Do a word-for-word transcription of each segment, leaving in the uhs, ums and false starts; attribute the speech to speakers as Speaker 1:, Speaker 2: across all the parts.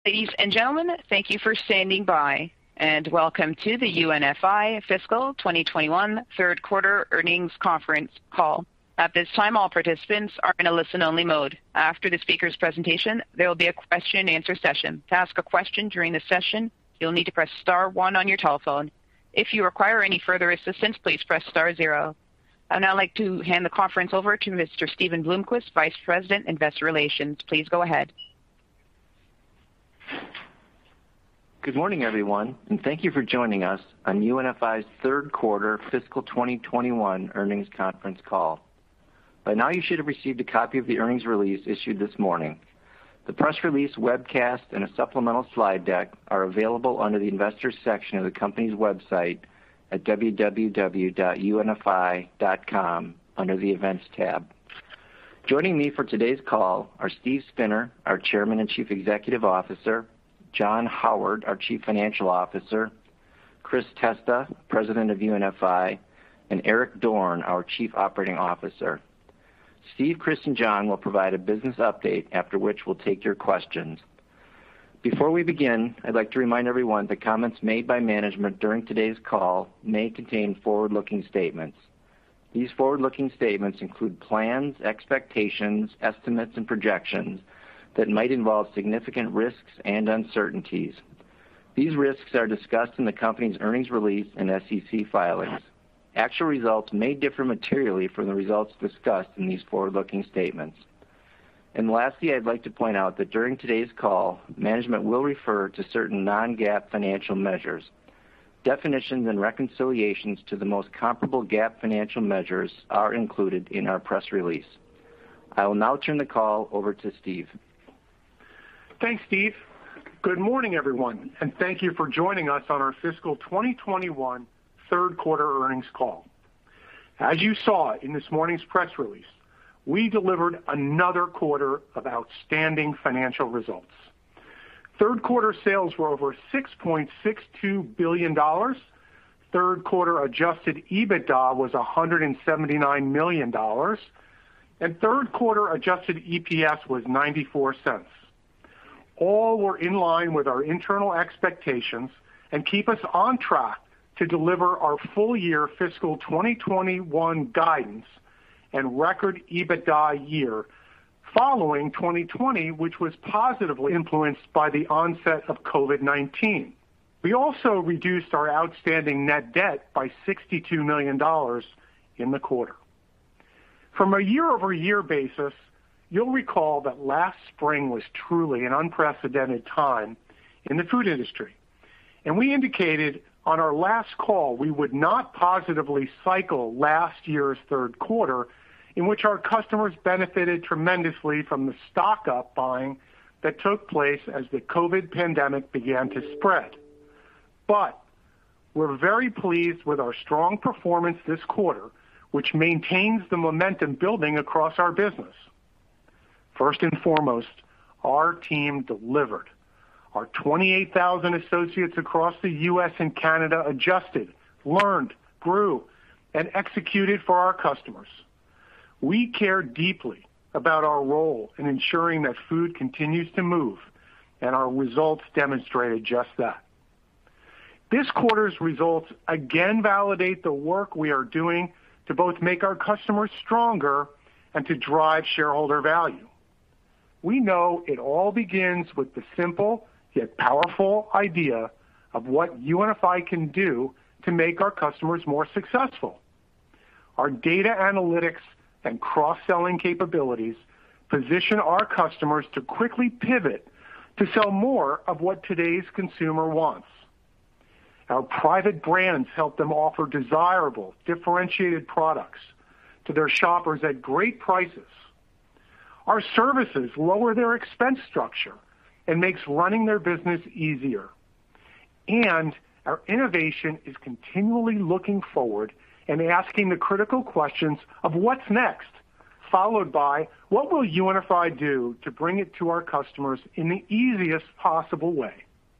Speaker 1: Ladies and gentlemen, thank you for standing by, and welcome to the U N F I Fiscal twenty twenty-one Third Quarter Earnings Conference Call. At this time, all participants are in a listen-only mode. After the speaker's presentation, there will be a question and answer session. To ask a question during the session, you'll need to press star one on your telephone. If you require any further assistance, please press star zero. I'd now like to hand the conference over to Mister Steven Bloomquist, Vice President, Investor Relations. Please go ahead.
Speaker 2: Good morning, everyone, and thank you for joining us on U N F I's third quarter fiscal twenty twenty-one earnings conference call. By now, you should have received a copy of the earnings release issued this morning. The press release, webcast, and a supplemental slide deck are available under the Investors section of the company's website at w w w dot u n f i dot com under the Events tab. Joining me for today's call are Steve Spinner, our Chairman and Chief Executive Officer, John Howard, our Chief Financial Officer, Chris Testa, President of U N F I, and Eric Dorne, our Chief Operating Officer. Steve, Chris, and John will provide a business update, after which we'll take your questions. Before we begin, I'd like to remind everyone that comments made by management during today's call may contain forward-looking statements. These forward-looking statements include plans, expectations, estimates, and projections that might involve significant risks and uncertainties. These risks are discussed in the company's earnings release and S E C filings. Actual results may differ materially from the results discussed in these forward-looking statements. And lastly, I'd like to point out that during today's call, management will refer to certain non-GAAP financial measures. Definitions and reconciliations to the most comparable GAAP financial measures are included in our press release. I will now turn the call over to Steve.
Speaker 3: Thanks, Steve. Good morning, everyone, and thank you for joining us on our fiscal twenty twenty-one third quarter earnings call. As you saw in this morning's press release, we delivered another quarter of outstanding financial results. Third quarter sales were over six point six two billion dollars. Third quarter adjusted EBITDA was one hundred seventy-nine million dollars. And third quarter adjusted E P S was ninety-four cents. All were in line with our internal expectations and keep us on track to deliver our full year fiscal twenty twenty-one guidance and record EBITDA year following twenty twenty, which was positively influenced by the onset of COVID nineteen. We also reduced our outstanding net debt by sixty-two million dollars in the quarter. From a year-over-year basis, you'll recall that last spring was truly an unprecedented time in the food industry. And we indicated on our last call we would not positively cycle last year's third quarter, in which our customers benefited tremendously from the stock-up buying that took place as the COVID pandemic began to spread. But we're very pleased with our strong performance this quarter, which maintains the momentum building across our business. First and foremost, our team delivered. Our twenty-eight thousand associates across the U S and Canada adjusted, learned, grew, and executed for our customers. We care deeply about our role in ensuring that food continues to move, and our results demonstrated just that. This quarter's results again validate the work we are doing to both make our customers stronger and to drive shareholder value. We know it all begins with the simple yet powerful idea of what U N F I can do to make our customers more successful. Our data analytics and cross-selling capabilities position our customers to quickly pivot to sell more of what today's consumer wants. Our private brands help them offer desirable, differentiated products to their shoppers at great prices. Our services lower their expense structure and makes running their business easier. And our innovation is continually looking forward and asking the critical questions of what's next, followed by what will U N F I do to bring it to our customers in the easiest possible way.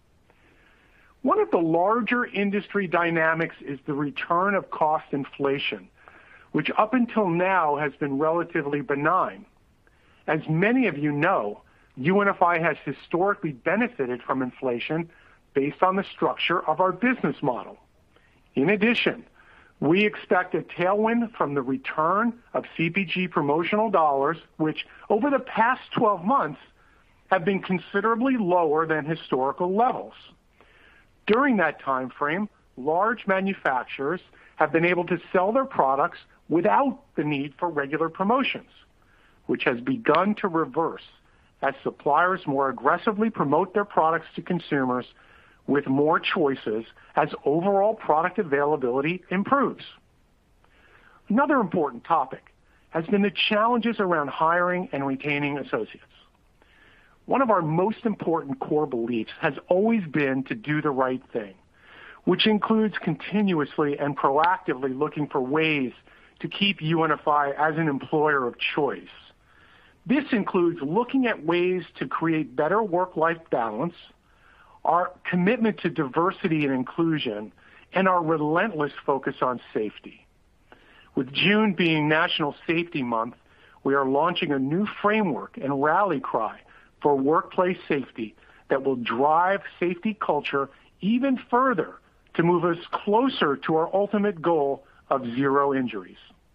Speaker 3: One of the larger industry dynamics is the return of cost inflation, which up until now has been relatively benign. As many of you know, U N F I has historically benefited from inflation based on the structure of our business model. In addition, we expect a tailwind from the return of C P G promotional dollars, which over the past twelve months have been considerably lower than historical levels. During that time frame, large manufacturers have been able to sell their products without the need for regular promotions, which has begun to reverse as suppliers more aggressively promote their products to consumers with more choices as overall product availability improves. Another important topic has been the challenges around hiring and retaining associates. One of our most important core beliefs has always been to do the right thing, which includes continuously and proactively looking for ways to keep U N F I as an employer of choice. This includes looking at ways to create better work-life balance, our commitment to diversity and inclusion, and our relentless focus on safety. With June being National Safety Month, we are launching a new framework and rally cry for workplace safety that will drive safety culture even further to move us closer to our ultimate goal of zero injuries.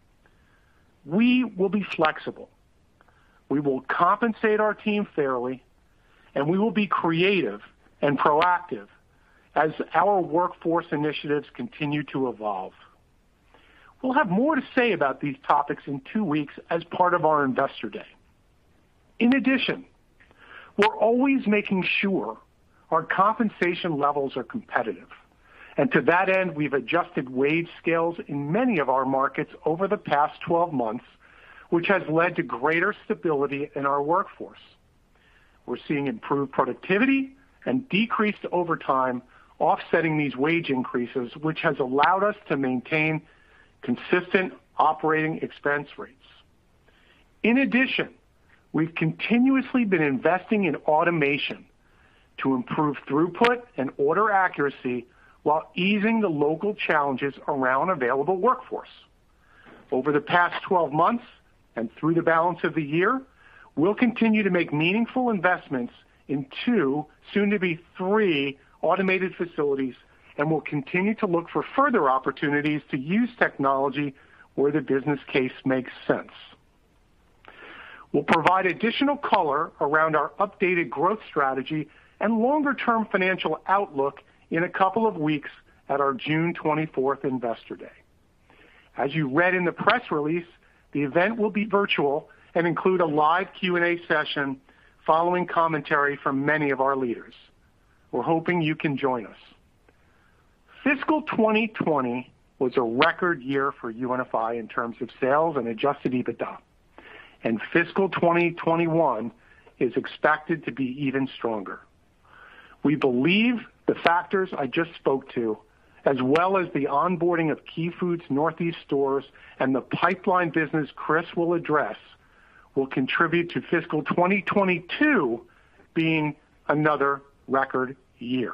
Speaker 3: We will be flexible. We will compensate our team fairly, and we will be creative and proactive as our workforce initiatives continue to evolve. We'll have more to say about these topics in two weeks as part of our Investor Day. In addition, we're always making sure our compensation levels are competitive. And to that end, we've adjusted wage scales in many of our markets over the past twelve months, which has led to greater stability in our workforce. We're seeing improved productivity and decreased overtime offsetting these wage increases, which has allowed us to maintain consistent operating expense rates. In addition, we've continuously been investing in automation to improve throughput and order accuracy while easing the local challenges around available workforce. Over the past twelve months and through the balance of the year, we'll continue to make meaningful investments in two, soon to be three, automated facilities, and we'll continue to look for further opportunities to use technology where the business case makes sense. We'll provide additional color around our updated growth strategy and longer-term financial outlook in a couple of weeks at our June twenty-fourth Investor Day. As you read in the press release, the event will be virtual and include a live Q and A session following commentary from many of our leaders. We're hoping you can join us. Fiscal twenty twenty was a record year for U N F I in terms of sales and adjusted EBITDA, and fiscal twenty twenty-one is expected to be even stronger. We believe the factors I just spoke to, as well as the onboarding of Key Food's Northeast stores and the pipeline business Chris will address, will contribute to fiscal twenty twenty-two being another record year.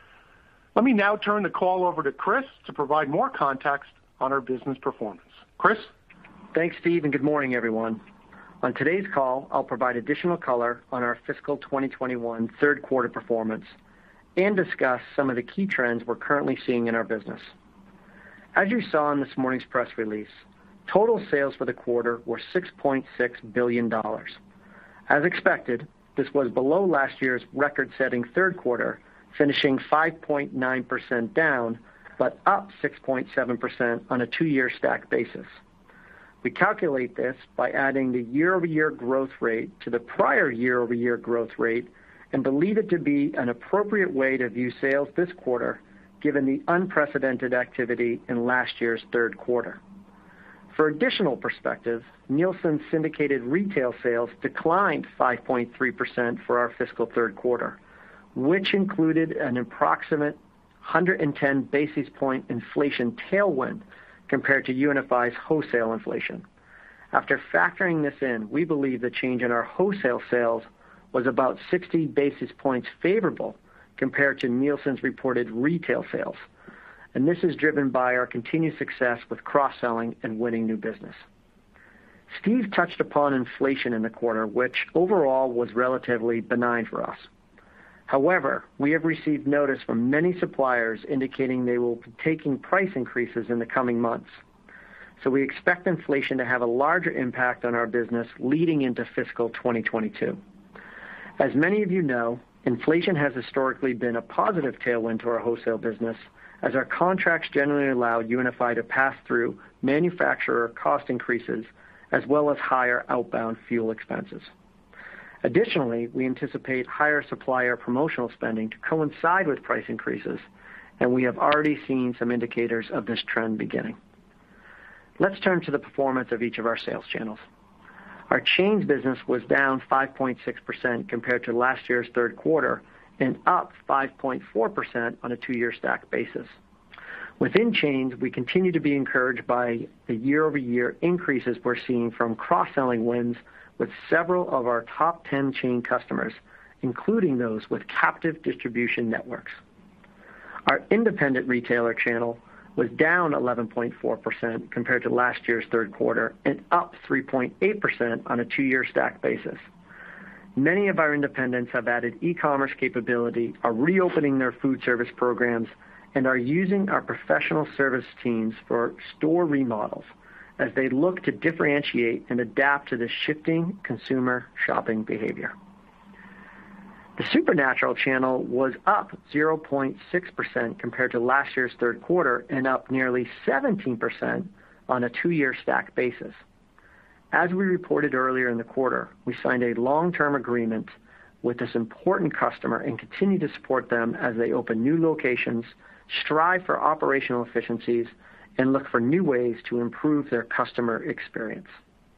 Speaker 3: Let me now turn the call over to Chris to provide more context on our business performance. Chris?
Speaker 4: Thanks, Steve, and good morning, everyone. On today's call, I'll provide additional color on our fiscal twenty twenty-one third quarter performance and discuss some of the key trends we're currently seeing in our business. As you saw in this morning's press release, total sales for the quarter were six point six billion dollars. As expected, this was below last year's record-setting third quarter, finishing five point nine percent down, but up six point seven percent on a two-year stack basis. We calculate this by adding the year-over-year growth rate to the prior year-over-year growth rate and believe it to be an appropriate way to view sales this quarter given the unprecedented activity in last year's third quarter. For additional perspective, Nielsen syndicated retail sales declined five point three percent for our fiscal third quarter, which included an approximate one hundred ten basis point inflation tailwind compared to U N F I's wholesale inflation. After factoring this in, we believe the change in our wholesale sales was about sixty basis points favorable compared to Nielsen's reported retail sales. And this is driven by our continued success with cross-selling and winning new business. Steve touched upon inflation in the quarter, which overall was relatively benign for us. However, we have received notice from many suppliers indicating they will be taking price increases in the coming months. So we expect inflation to have a larger impact on our business leading into fiscal twenty twenty-two. As many of you know, inflation has historically been a positive tailwind to our wholesale business, as our contracts generally allow U N F I to pass through manufacturer cost increases as well as higher outbound fuel expenses. Additionally, we anticipate higher supplier promotional spending to coincide with price increases, and we have already seen some indicators of this trend beginning. Let's turn to the performance of each of our sales channels. Our chains business was down five point six percent compared to last year's third quarter and up five point four percent on a two-year stack basis. Within chains, we continue to be encouraged by the year-over-year increases we're seeing from cross-selling wins with several of our top ten chain customers, including those with captive distribution networks. Our independent retailer channel was down eleven point four percent compared to last year's third quarter and up three point eight percent on a two-year stack basis. Many of our independents have added e-commerce capability, are reopening their food service programs, and are using our professional service teams for store remodels as they look to differentiate and adapt to the shifting consumer shopping behavior. The Supernatural channel was up zero point six percent compared to last year's third quarter and up nearly seventeen percent on a two-year stack basis. As we reported earlier in the quarter, we signed a long-term agreement with this important customer and continue to support them as they open new locations, strive for operational efficiencies, and look for new ways to improve their customer experience.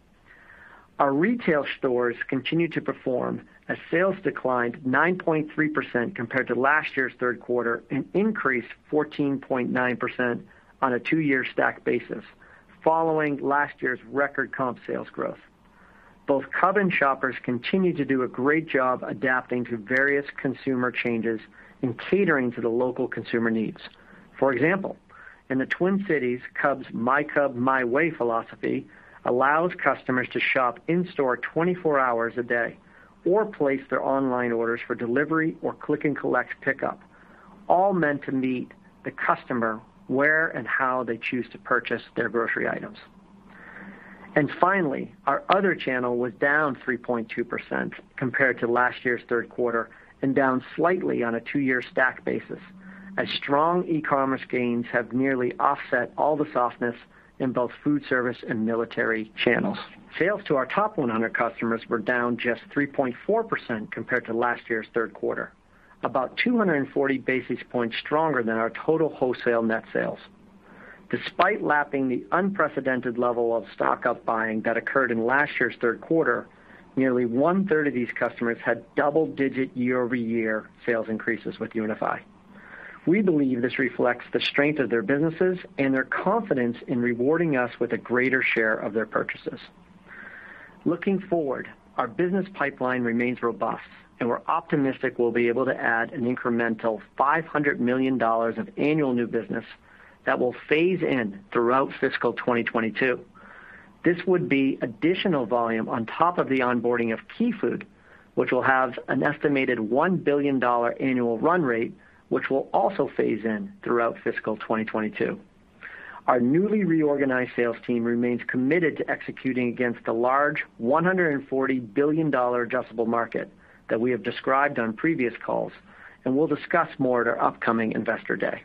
Speaker 4: Our retail stores continue to perform as sales declined nine point three percent compared to last year's third quarter and increased fourteen point nine percent on a two-year stack basis, following last year's record comp sales growth. Both Cub and Shoppers continue to do a great job adapting to various consumer changes and catering to the local consumer needs. For example, in the Twin Cities, Cub's My Cub, My Way philosophy allows customers to shop in-store twenty-four hours a day or place their online orders for delivery or click and collect pickup, all meant to meet the customer where and how they choose to purchase their grocery items. And finally, our other channel was down three point two percent compared to last year's third quarter and down slightly on a two-year stack basis, as strong e-commerce gains have nearly offset all the softness in both food service and military channels. Sales to our top one hundred customers were down just three point four percent compared to last year's third quarter, about two hundred forty basis points stronger than our total wholesale net sales. Despite lapping the unprecedented level of stock-up buying that occurred in last year's third quarter, nearly one-third of these customers had double-digit year-over-year sales increases with U N F I. We believe this reflects the strength of their businesses and their confidence in rewarding us with a greater share of their purchases. Looking forward, our business pipeline remains robust, and we're optimistic we'll be able to add an incremental five hundred million dollars of annual new business that will phase in throughout fiscal twenty twenty-two. This would be additional volume on top of the onboarding of Key Food, which will have an estimated one billion dollars annual run rate, which will also phase in throughout fiscal twenty twenty-two. Our newly reorganized sales team remains committed to executing against the large one hundred forty billion dollars addressable market that we have described on previous calls, and we'll discuss more at our upcoming Investor Day.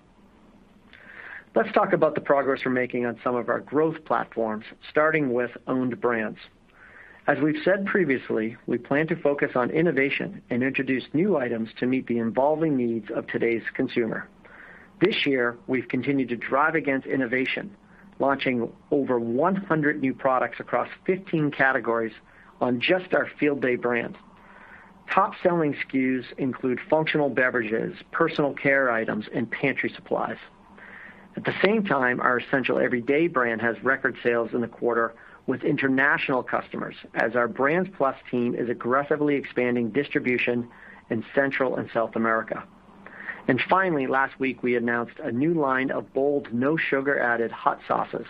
Speaker 4: Let's talk about the progress we're making on some of our growth platforms, starting with owned brands. As we've said previously, we plan to focus on innovation and introduce new items to meet the evolving needs of today's consumer. This year, we've continued to drive against innovation, launching over one hundred new products across fifteen categories on just our Field Day brand. Top-selling S K Us include functional beverages, personal care items, and pantry supplies. At the same time, our Essential Everyday brand has record sales in the quarter with international customers, as our Brands Plus team is aggressively expanding distribution in Central and South America. And finally, last week we announced a new line of bold, no sugar added hot sauces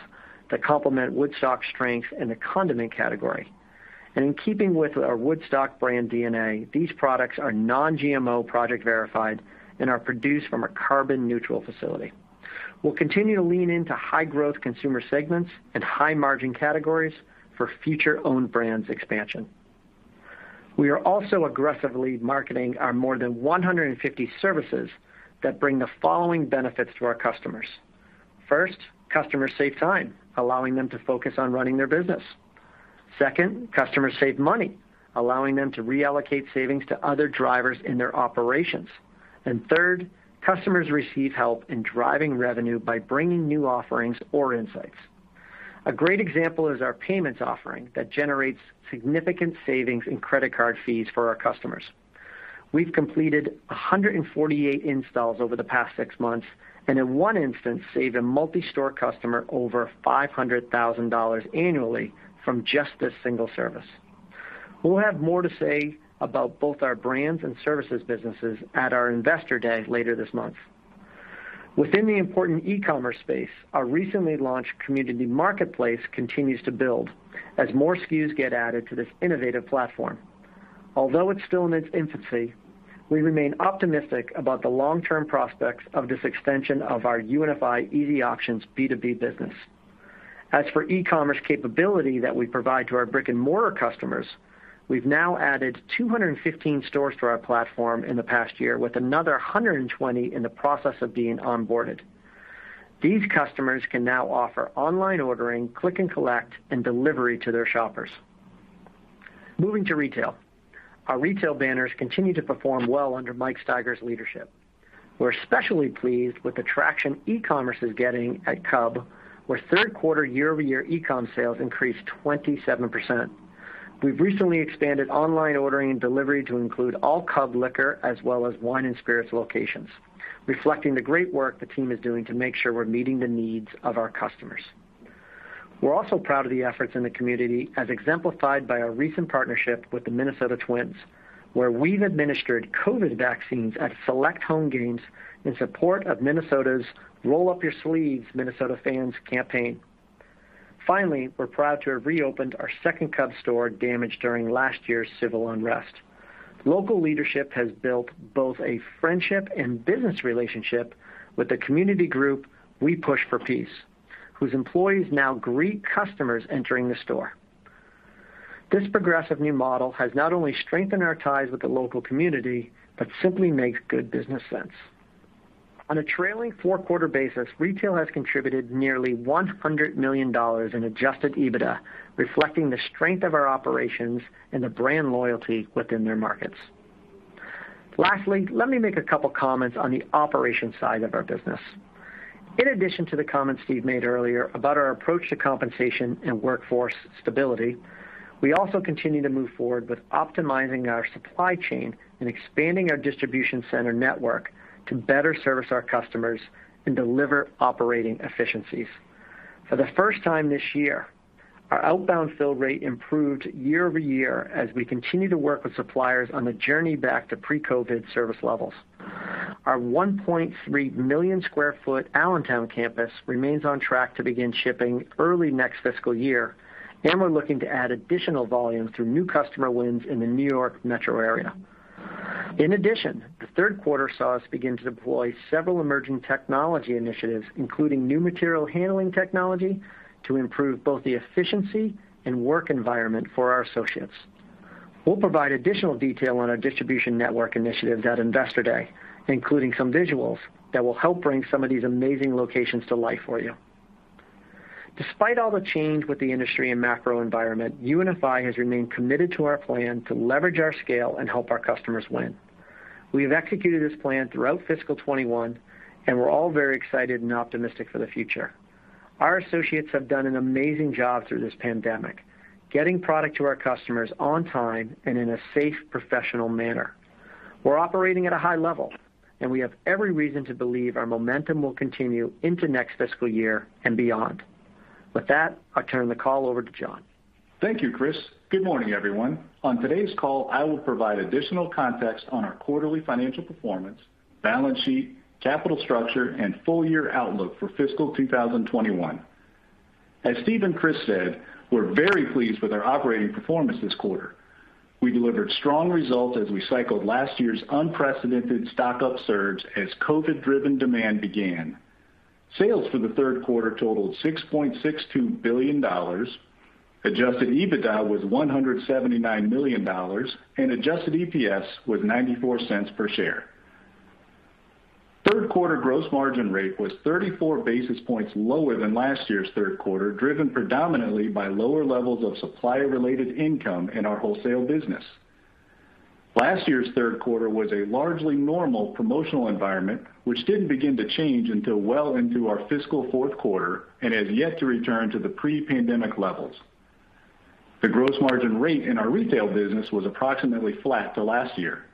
Speaker 4: that complement Woodstock's strengths in the condiment category. And in keeping with our Woodstock brand D N A, these products are non-G M O project verified and are produced from a carbon neutral facility. We'll continue to lean into high growth consumer segments and high margin categories for future owned brands expansion. We are also aggressively marketing our more than one hundred fifty services that bring the following benefits to our customers. First, customers save time, allowing them to focus on running their business. Second, customers save money, allowing them to reallocate savings to other drivers in their operations. And third, customers receive help in driving revenue by bringing new offerings or insights. A great example is our payments offering that generates significant savings in credit card fees for our customers. We've completed one hundred forty-eight installs over the past six months, and in one instance saved a multi-store customer over five hundred thousand dollars annually from just this single service. We'll have more to say about both our brands and services businesses at our Investor Day later this month. Within the important e-commerce space, our recently launched community marketplace continues to build as more S K Us get added to this innovative platform. Although it's still in its infancy, we remain optimistic about the long-term prospects of this extension of our U N F I Easy Auctions B two B business. As for e-commerce capability that we provide to our brick and mortar customers, we've now added two hundred fifteen stores to our platform in the past year, with another one hundred twenty in the process of being onboarded. These customers can now offer online ordering, click and collect, and delivery to their shoppers. Moving to retail. Our retail banners continue to perform well under Mike Steiger's leadership. We're especially pleased with the traction e-commerce is getting at Cub, where third quarter year-over-year e-com sales increased twenty-seven percent. We've recently expanded online ordering and delivery to include all Cub liquor as well as wine and spirits locations, reflecting the great work the team is doing to make sure we're meeting the needs of our customers. We're also proud of the efforts in the community as exemplified by our recent partnership with the Minnesota Twins, where we've administered COVID vaccines at select home games in support of Minnesota's Roll Up Your Sleeves Minnesota Fans campaign. Finally, we're proud to have reopened our second Cub store damaged during last year's civil unrest. Local leadership has built both a friendship and business relationship with the community group We Push for Peace, whose employees now greet customers entering the store. This progressive new model has not only strengthened our ties with the local community, but simply makes good business sense. On a trailing four-quarter basis, retail has contributed nearly one hundred million dollars in adjusted EBITDA, reflecting the strength of our operations and the brand loyalty within their markets. Lastly, let me make a couple comments on the operations side of our business. In addition to the comments Steve made earlier about our approach to compensation and workforce stability, we also continue to move forward with optimizing our supply chain and expanding our distribution center network to better service our customers and deliver operating efficiencies. For the first time this year, our outbound fill rate improved year over year as we continue to work with suppliers on the journey back to pre-COVID service levels. Our one point three million square foot Allentown campus remains on track to begin shipping early next fiscal year, and we're looking to add additional volume through new customer wins in the New York metro area. In addition, the third quarter saw us begin to deploy several emerging technology initiatives, including new material handling technology, to improve both the efficiency and work environment for our associates. We'll provide additional detail on our distribution network initiatives at Investor Day, including some visuals that will help bring some of these amazing locations to life for you. Despite all the change with the industry and macro environment, U N F I has remained committed to our plan to leverage our scale and help our customers win. We have executed this plan throughout fiscal twenty-one, and we're all very excited and optimistic for the future. Our associates have done an amazing job through this pandemic, getting product to our customers on time and in a safe, professional manner. We're operating at a high level, and we have every reason to believe our momentum will continue into next fiscal year and beyond. With that, I'll turn the call over to John.
Speaker 5: Thank you, Chris. Good morning, everyone. On today's call, I will provide additional context on our quarterly financial performance, balance sheet, capital structure, and full-year outlook for fiscal two thousand twenty-one. As Steve and Chris said, we're very pleased with our operating performance this quarter. We delivered strong results as we cycled last year's unprecedented stock-up surge as COVID-driven demand began. Sales for the third quarter totaled six point six two billion dollars. Adjusted EBITDA was one hundred seventy-nine million dollars, and adjusted E P S was ninety-four cents per share. Third quarter gross margin rate was thirty-four basis points lower than last year's third quarter, driven predominantly by lower levels of supplier-related income in our wholesale business. Last year's third quarter was a largely normal promotional environment, which didn't begin to change until well into our fiscal fourth quarter and has yet to return to the pre-pandemic levels. The gross margin rate in our retail business was approximately flat to last year.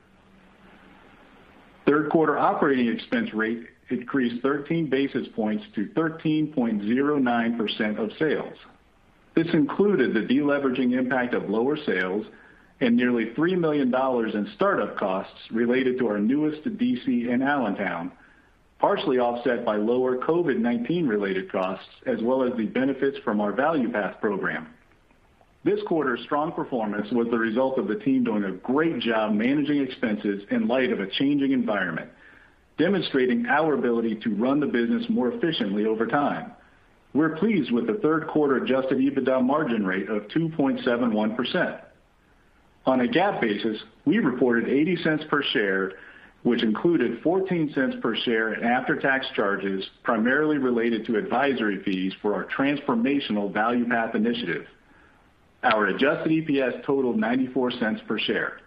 Speaker 5: Third quarter operating expense rate increased thirteen basis points to thirteen point zero nine percent of sales. This included the deleveraging impact of lower sales and nearly three million dollars in startup costs related to our newest D C in Allentown, partially offset by lower COVID nineteen related costs, as well as the benefits from our Value Path program. This quarter's strong performance was the result of the team doing a great job managing expenses in light of a changing environment, demonstrating our ability to run the business more efficiently over time. We're pleased with the third quarter adjusted EBITDA margin rate of two point seven one percent. On a GAAP basis, we reported eighty cents per share, which included fourteen cents per share in after-tax charges primarily related to advisory fees for our transformational Value Path initiative. Our adjusted E P S totaled ninety-four cents per share.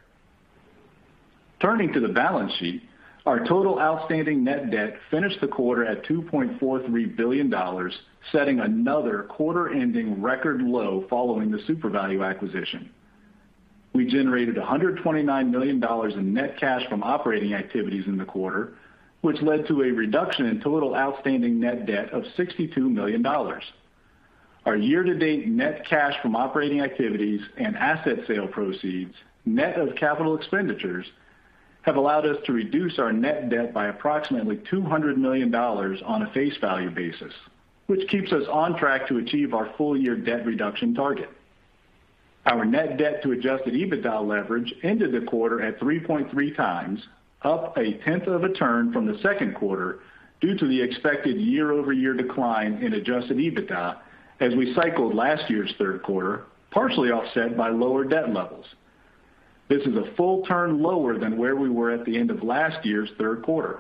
Speaker 5: Turning to the balance sheet, our total outstanding net debt finished the quarter at two point four three billion dollars, setting another quarter-ending record low following the SuperValu acquisition. We generated one hundred twenty-nine million dollars in net cash from operating activities in the quarter, which led to a reduction in total outstanding net debt of sixty-two million dollars. Our year-to-date net cash from operating activities and asset sale proceeds, net of capital expenditures, have allowed us to reduce our net debt by approximately two hundred million dollars on a face value basis, which keeps us on track to achieve our full-year debt reduction target. Our net debt to adjusted EBITDA leverage ended the quarter at three point three times, up a tenth of a turn from the second quarter due to the expected year-over-year decline in adjusted EBITDA as we cycled last year's third quarter, partially offset by lower debt levels. This is a full turn lower than where we were at the end of last year's third quarter.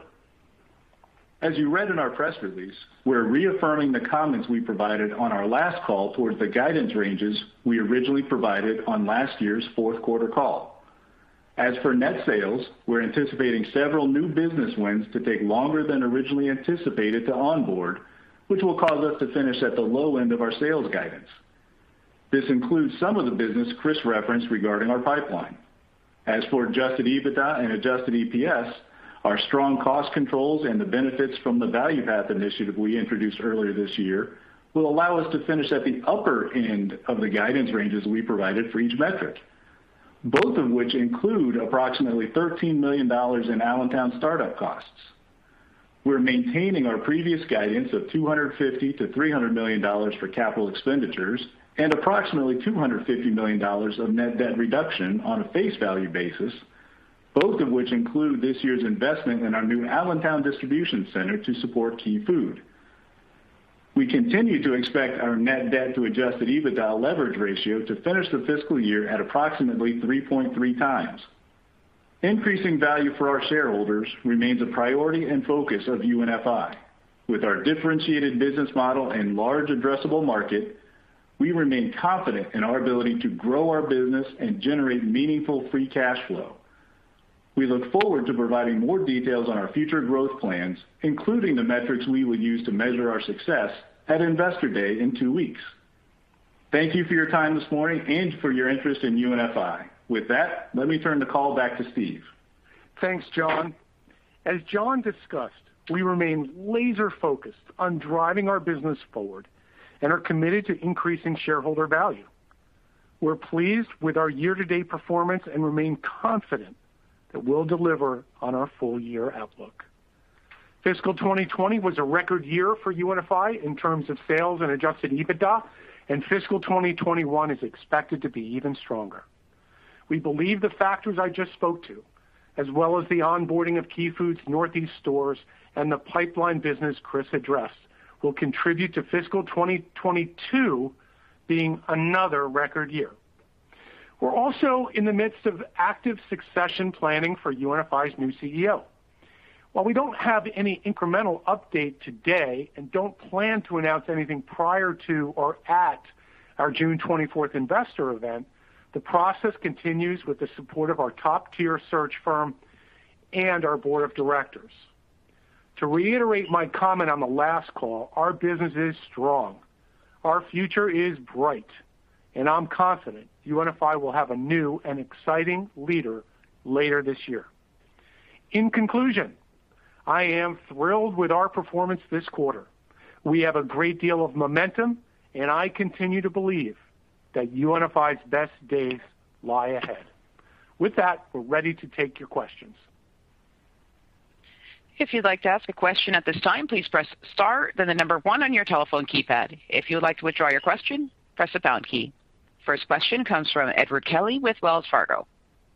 Speaker 5: As you read in our press release, we're reaffirming the comments we provided on our last call towards the guidance ranges we originally provided on last year's fourth quarter call. As for net sales, we're anticipating several new business wins to take longer than originally anticipated to onboard, which will cause us to finish at the low end of our sales guidance. This includes some of the business Chris referenced regarding our pipeline. As for adjusted EBITDA and adjusted E P S, our strong cost controls and the benefits from the Value Path initiative we introduced earlier this year will allow us to finish at the upper end of the guidance ranges we provided for each metric, both of which include approximately thirteen million dollars in Allentown startup costs. We're maintaining our previous guidance of two hundred fifty to three hundred million dollars for capital expenditures and approximately two hundred fifty million dollars of net debt reduction on a face value basis, both of which include this year's investment in our new Allentown distribution center to support Key Food. We continue to expect our net debt to adjusted EBITDA leverage ratio to finish the fiscal year at approximately three point three times. Increasing value for our shareholders remains a priority and focus of U N F I. With our differentiated business model and large addressable market, we remain confident in our ability to grow our business and generate meaningful free cash flow. We look forward to providing more details on our future growth plans, including the metrics we will use to measure our success at Investor Day in two weeks. Thank you for your time this morning and for your interest in U N F I. With that, let me turn the call back to Steve.
Speaker 3: Thanks, John. As John discussed, we remain laser-focused on driving our business forward and are committed to increasing shareholder value. We're pleased with our year-to-date performance and remain confident that we'll deliver on our full-year outlook. Fiscal twenty twenty was a record year for U N F I in terms of sales and adjusted EBITDA, and fiscal twenty twenty-one is expected to be even stronger. We believe the factors I just spoke to, as well as the onboarding of Key Food's Northeast stores and the pipeline business Chris addressed, will contribute to fiscal twenty twenty-two being another record year. We're also in the midst of active succession planning for U N F I's new C E O. While we don't have any incremental update today and don't plan to announce anything prior to or at our June twenty-fourth investor event, the process continues with the support of our top-tier search firm and our board of directors. To reiterate my comment on the last call, our business is strong. Our future is bright, and I'm confident U N F I will have a new and exciting leader later this year. In conclusion, I am thrilled with our performance this quarter. We have a great deal of momentum, and I continue to believe that U N F I's best days lie ahead. With that, we're ready to take your questions.
Speaker 1: If you'd like to ask a question at this time, please press star, then the number one on your telephone keypad. If you would like to withdraw your question, press the pound key. First question comes from Edward Kelly with Wells Fargo.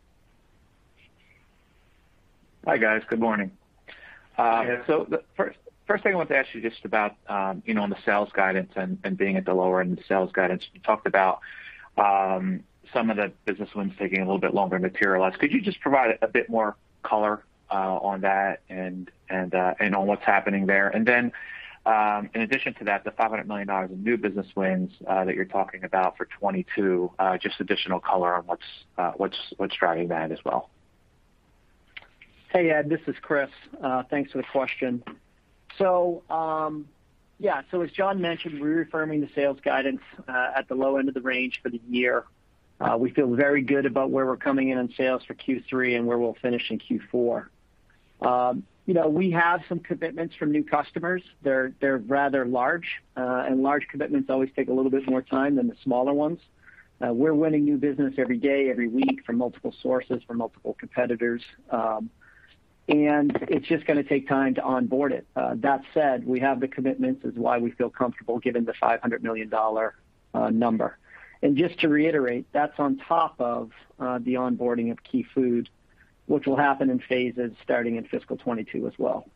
Speaker 6: Hi, guys. Good morning. Uh, so the first first thing I want to ask you just about, um, you know, on the sales guidance and, and being at the lower end of the sales guidance, you talked about um, some of the business wins taking a little bit longer to materialize. Could you just provide a bit more color uh, on that and and uh, and on what's happening there? And then, um, in addition to that, the five hundred million dollars in new business wins uh, that you're talking about for twenty-two, uh, just additional color on what's uh, what's what's driving that as well.
Speaker 4: Hey, Ed, this is Chris. Uh, thanks for the question. So, um, yeah, so as John mentioned, we're reaffirming the sales guidance uh, at the low end of the range for the year. Uh, we feel very good about where we're coming in on sales for Q three and where we'll finish in Q four. Um, you know, we have some commitments from new customers. They're they're rather large, uh, and large commitments always take a little bit more time than the smaller ones. Uh, we're winning new business every day, every week from multiple sources, from multiple competitors. Um, And it's just going to take time to onboard it. Uh, that said, we have the commitments, is why we feel comfortable given the five hundred million dollars uh, number. And just to reiterate, that's on top of uh, the onboarding of Key Food, which will happen in phases starting in fiscal twenty-two as well.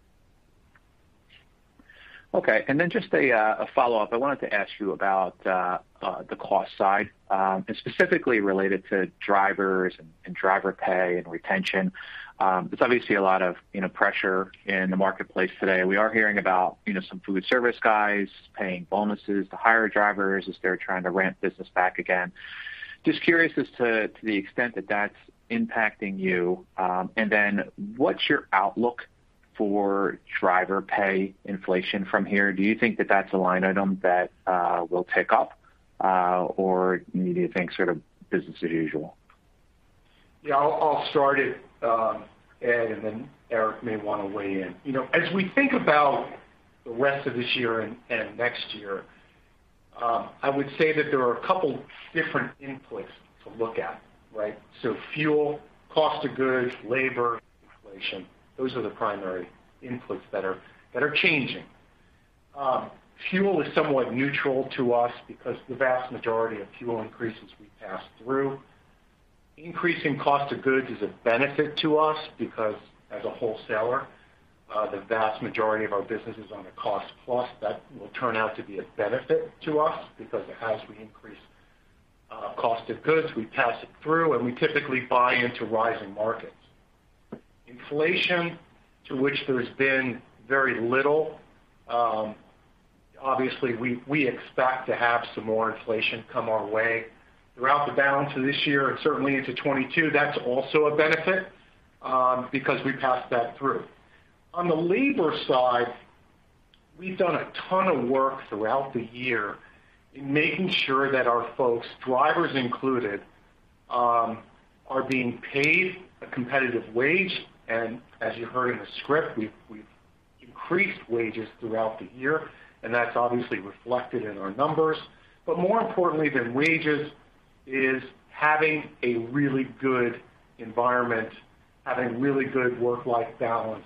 Speaker 6: Okay, and then just a, uh, a follow-up. I wanted to ask you about uh, uh, the cost side, um, and specifically related to drivers and, and driver pay and retention. Um, there's obviously a lot of you know pressure in the marketplace today. We are hearing about you know some food service guys paying bonuses to hire drivers as they're trying to ramp business back again. Just curious as to, to the extent that that's impacting you, um, and then what's your outlook for driver pay inflation from here? Do you think that that's a line item that uh, will tick up, uh, or do you think sort of business as usual?
Speaker 3: Yeah, I'll, I'll start it, um, Ed, and then Eric may want to weigh in. You know, as we think about the rest of this year and, and next year, um, I would say that there are a couple different inputs to look at, right? So fuel, cost of goods, labor, inflation. Those are the primary inputs that are that are changing. Um, fuel is somewhat neutral to us because the vast majority of fuel increases we pass through. Increasing cost of goods is a benefit to us because as a wholesaler, uh, the vast majority of our business is on a cost plus. That will turn out to be a benefit to us because as we increase uh, cost of goods, we pass it through and we typically buy into rising markets. Inflation, to which there's been very little, um, obviously we, we expect to have some more inflation come our way throughout the balance of this year and certainly into twenty-two. That's also a benefit um, because we pass that through. On the labor side, we've done a ton of work throughout the year in making sure that our folks, drivers included, um, are being paid a competitive wage. And as you heard in the script, we've, we've increased wages throughout the year, and that's obviously reflected in our numbers. But more importantly than wages is having a really good environment, having really good work-life balance,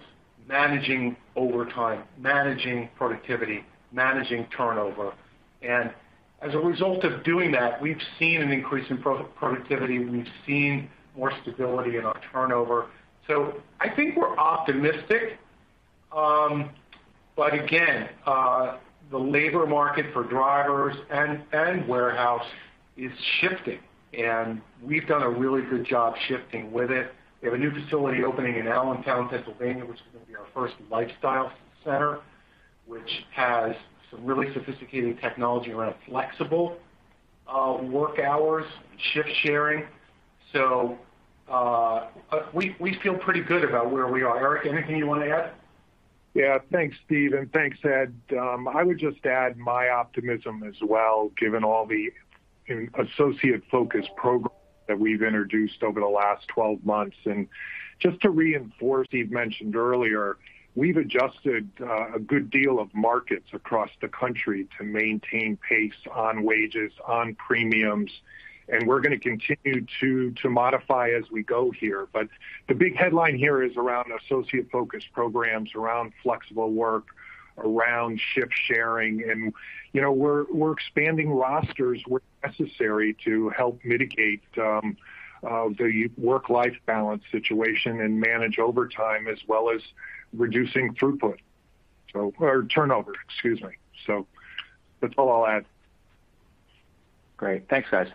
Speaker 3: managing overtime, managing productivity, managing turnover. And as a result of doing that, we've seen an increase in pro- productivity. We've seen more stability in our turnover. So I think we're optimistic. Um, but again, uh, the labor market for drivers and, and warehouse is shifting. And we've done a really good job shifting with it. We have a new facility opening in Allentown, Pennsylvania, which is going to be our first lifestyle center, which has some really sophisticated technology around flexible uh, work hours, shift sharing. So uh, we, we feel pretty good about where we are. Eric, anything you want to add?
Speaker 7: Yeah, thanks, Steve, and thanks, Ed. Um, I would just add my optimism as well, given all the associate-focused programs that we've introduced over the last twelve months. And just to reinforce, Steve mentioned earlier, we've adjusted uh, a good deal of markets across the country to maintain pace on wages, on premiums, and we're going to continue to to modify as we go here. But the big headline here is around associate-focused programs, around flexible work, around shift sharing, and you know we're we're expanding rosters where necessary to help mitigate um, uh, the work-life balance situation and manage overtime as well as reducing throughput, so or turnover, excuse me. So that's all I'll add.
Speaker 6: Great, thanks, guys.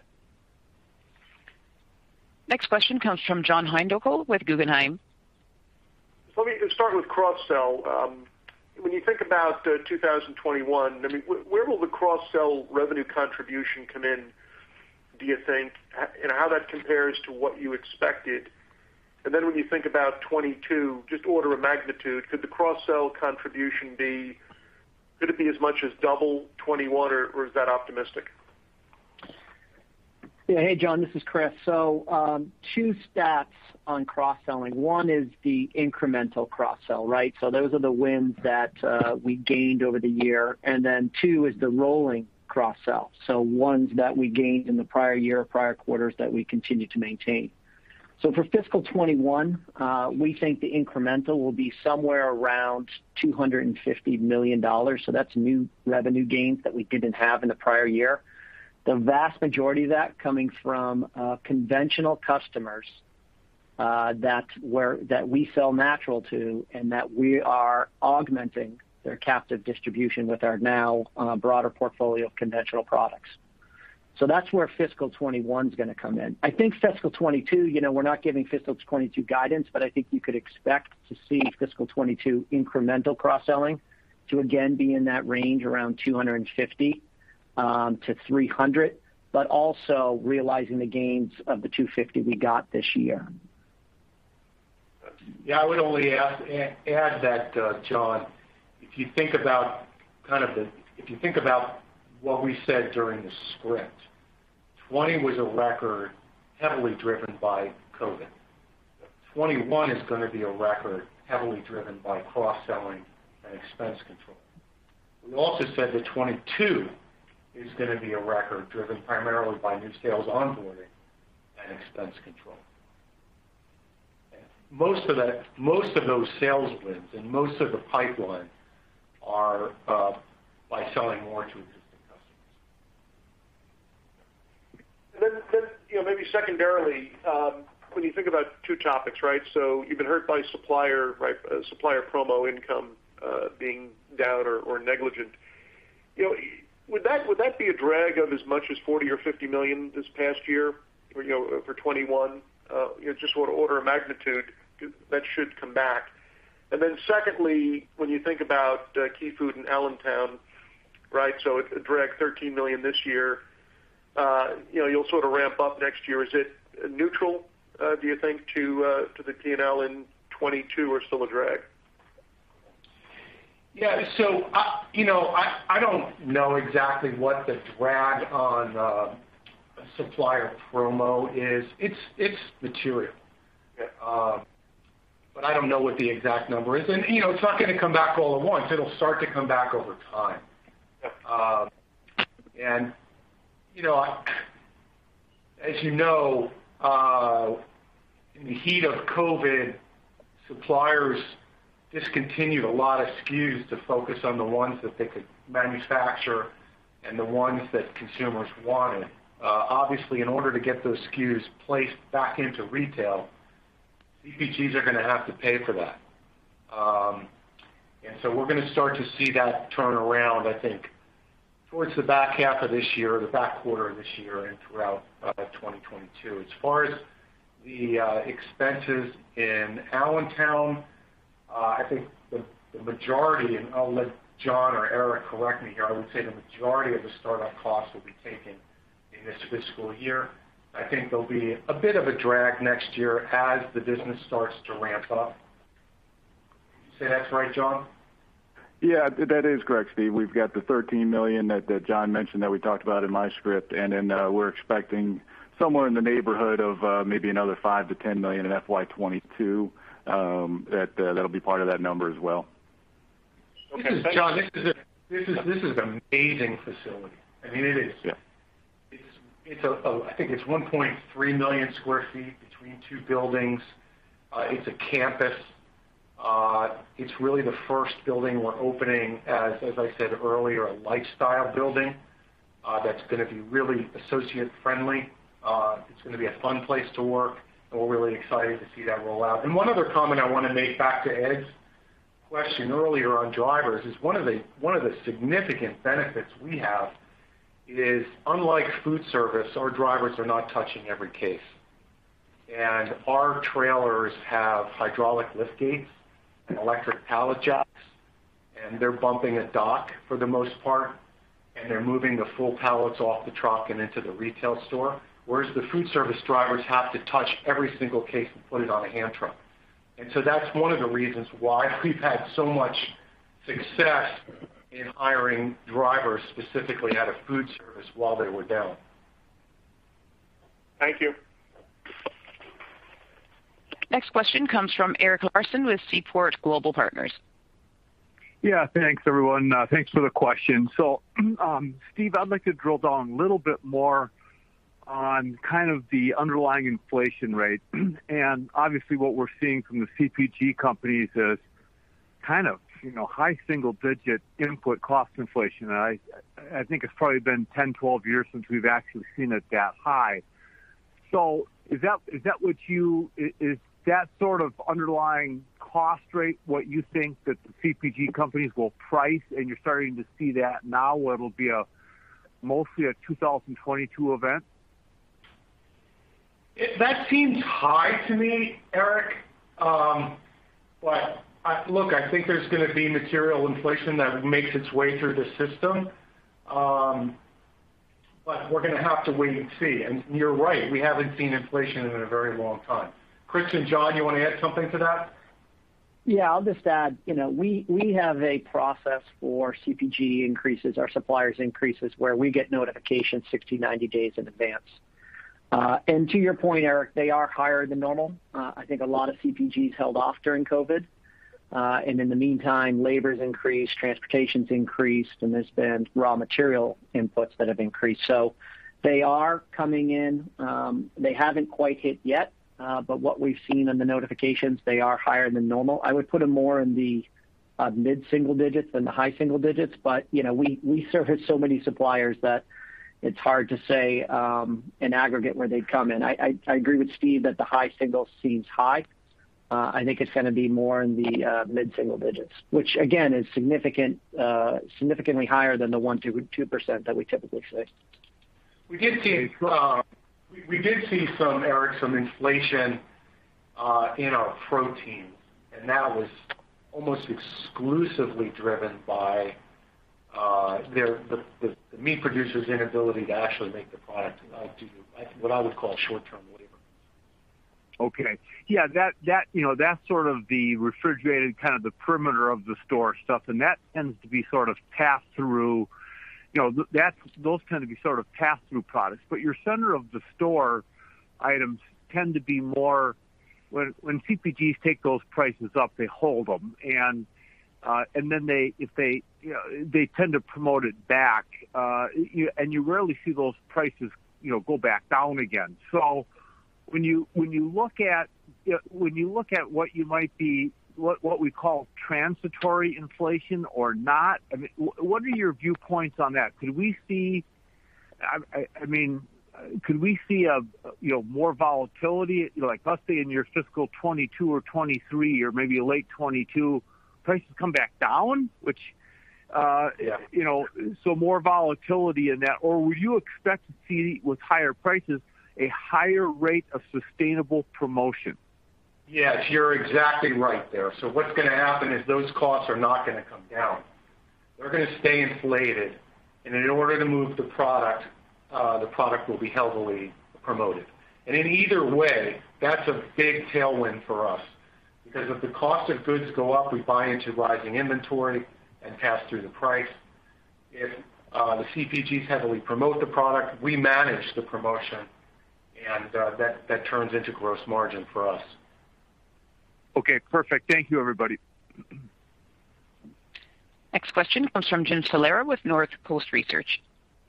Speaker 1: Next question comes from John Heinbockel with Guggenheim.
Speaker 8: So let me start with cross-sell. Um, when you think about uh, two thousand twenty-one, I mean, wh- where will the cross-sell revenue contribution come in, do you think, and how that compares to what you expected? And then when you think about twenty-two, just order of magnitude, could the cross-sell contribution be, could it be as much as double twenty-one, or, or is that optimistic?
Speaker 4: Yeah, hey, John, this is Chris. So um, two stats on cross-selling. One is the incremental cross-sell, right? So those are the wins that uh, we gained over the year. And then two is the rolling cross-sell. So ones that we gained in the prior year, prior quarters that we continue to maintain. So for fiscal twenty-one, uh, we think the incremental will be somewhere around two hundred fifty million dollars. So that's new revenue gains that we didn't have in the prior year. The vast majority of that coming from uh, conventional customers uh, that where that we sell natural to, and that we are augmenting their captive distribution with our now uh, broader portfolio of conventional products. So that's where fiscal twenty-one is going to come in. I think fiscal twenty-two, you know, we're not giving fiscal twenty-two guidance, but I think you could expect to see fiscal twenty-two incremental cross-selling to again be in that range around two hundred fifty um, to three hundred, but also realizing the gains of the two hundred fifty we got this year.
Speaker 3: Yeah, I would only add, add that, uh, John, if you think about kind of the, if you think about what we said during the script, twenty was a record heavily driven by COVID. twenty-one is going to be a record heavily driven by cross-selling and expense control. We also said that twenty-two is going to be a record driven primarily by new sales onboarding and expense control. And most of that, most of those sales wins and most of the pipeline are uh, by selling more to existing customers.
Speaker 8: And then, then you know, maybe secondarily, um, when you think about two topics, right? So you've been hurt by supplier, right? Uh, supplier promo income uh, being down or, or negligent. You know, would that would that be a drag of as much as forty or fifty million this past year, or, you know, for twenty-one? Uh, you know, just sort of order of magnitude that should come back. And then secondly, when you think about uh, Key Food in Allentown, right? So it, it dragged thirteen million this year. Uh, you know, you'll sort of ramp up next year. Is it neutral, uh, do you think, to uh, to the P and L in twenty-two, or still a drag?
Speaker 3: Yeah, so, uh, you know, I, I don't know exactly what the drag on uh, supplier promo is. It's it's material.
Speaker 8: Yeah.
Speaker 3: Uh, but I don't know what the exact number is. And, you know, it's not going to come back all at once. It'll start to come back over time.
Speaker 8: Yeah.
Speaker 3: Uh, and, you know, I, as you know, uh, in the heat of COVID, suppliers discontinued a lot of S K Us to focus on the ones that they could manufacture and the ones that consumers wanted. Uh, obviously, in order to get those S K Us placed back into retail, C P Gs are going to have to pay for that. Um, and so we're going to start to see that turn around, I think, towards the back half of this year, the back quarter of this year, and throughout uh, twenty twenty-two. As far as the uh, expenses in Allentown, uh, I think the, the majority, and I'll let John or Eric correct me here, I would say the majority of the startup costs will be taken in this fiscal year. I think there'll be a bit of a drag next year as the business starts to ramp up. You say that's right, John?
Speaker 5: Yeah, that is correct, Steve. We've got the thirteen million dollars that, that John mentioned that we talked about in my script, and then uh, we're expecting somewhere in the neighborhood of uh, maybe another five to ten million dollars in F Y twenty-two. Um, that uh, that'll be part of that number as well.
Speaker 3: Okay, this is, John, this is a, this is this is an amazing facility. I mean, it is.
Speaker 5: Yeah.
Speaker 3: It's it's a, a I think it's one point three million square feet between two buildings. Uh, it's a campus. Uh, it's really the first building we're opening as, as I said earlier, a lifestyle building uh, that's going to be really associate friendly. Uh, it's going to be a fun place to work, and we're really excited to see that roll out. And one other comment I want to make back to Ed's question earlier on drivers is one of the one of the significant benefits we have is, unlike food service, our drivers are not touching every case. And our trailers have hydraulic lift gates and electric pallet jacks, and they're bumping a dock for the most part, and they're moving the full pallets off the truck and into the retail store, whereas the food service drivers have to touch every single case and put it on a hand truck. And so that's one of the reasons why we've had so much success in hiring drivers specifically out of food service while they were down.
Speaker 8: Thank you.
Speaker 1: Next question comes from Eric Larson with Seaport Global Partners.
Speaker 9: Yeah, thanks, everyone. Uh, thanks for the question. So, um, Steve, I'd like to drill down a little bit more on kind of the underlying inflation rate. And obviously what we're seeing from the C P G companies is kind of, you know, high single-digit input cost inflation. And I, I think it's probably been ten, twelve years since we've actually seen it that high. So is that is that what you is that sort of underlying cost rate what you think that the C P G companies will price, and you're starting to see that now, where it'll be a mostly a two thousand twenty-two event?
Speaker 3: It, that seems high to me, Eric. Um, but I, look, I think there's going to be material inflation that makes its way through the system. Um, but we're going to have to wait and see. And you're right, we haven't seen inflation in a very long time. Chris and John, you want to add something to that?
Speaker 4: Yeah, I'll just add, you know, we, we have a process for C P G increases, our suppliers increases, where we get notifications sixty, ninety days in advance. Uh, and to your point, Eric, they are higher than normal. Uh, I think a lot of C P Gs held off during COVID. Uh, and in the meantime, labor's increased, transportation's increased, and there's been raw material inputs that have increased. So they are coming in. Um, they haven't quite hit yet, uh, but what we've seen in the notifications, they are higher than normal. I would put them more in the uh, mid-single digits than the high single digits. But, you know, we, we service so many suppliers that it's hard to say um, in aggregate where they'd come in. I, I, I agree with Steve that the high single seems high. Uh, I think it's going to be more in the uh, mid-single digits, which again is significant, uh, significantly higher than the one to two percent that we typically see.
Speaker 3: We did see, uh, we, we did see some, Eric, some inflation uh, in our proteins, and that was almost exclusively driven by uh, their the, the, the meat producers' inability to actually make the product uh, do what I would call short-term labor.
Speaker 9: Okay. Yeah, that, that, you know, that's sort of the refrigerated kind of the perimeter of the store stuff, and that tends to be sort of passed through, you know, that's, those tend to be sort of passed through products. But your center of the store items tend to be more, when, when C P Gs take those prices up, they hold them. And, uh, and then they, if they, you know, they tend to promote it back, uh, you, and you rarely see those prices, you know, go back down again. So, When you when you look at when you look at what you might be what, what we call transitory inflation or not? I mean, what are your viewpoints on that? Could we see, I, I, I mean, could we see a, you know, more volatility, like let's say in your fiscal twenty-two or twenty-three or maybe late twenty-two, prices come back down, which, uh, yeah. you know, so more volatility in that, or would you expect to see with higher prices a higher rate of sustainable promotion?
Speaker 3: Yes, you're exactly right there. So what's going to happen is those costs are not going to come down. They're going to stay inflated, and in order to move the product, uh, the product will be heavily promoted. And in either way, that's a big tailwind for us, because if the cost of goods go up, we buy into rising inventory and pass through the price. If uh, the C P Gs heavily promote the product, we manage the promotion, and uh, that, that turns into gross margin for us.
Speaker 9: Okay, perfect. Thank you, everybody.
Speaker 1: Next question comes from Jim Salera with North Coast Research.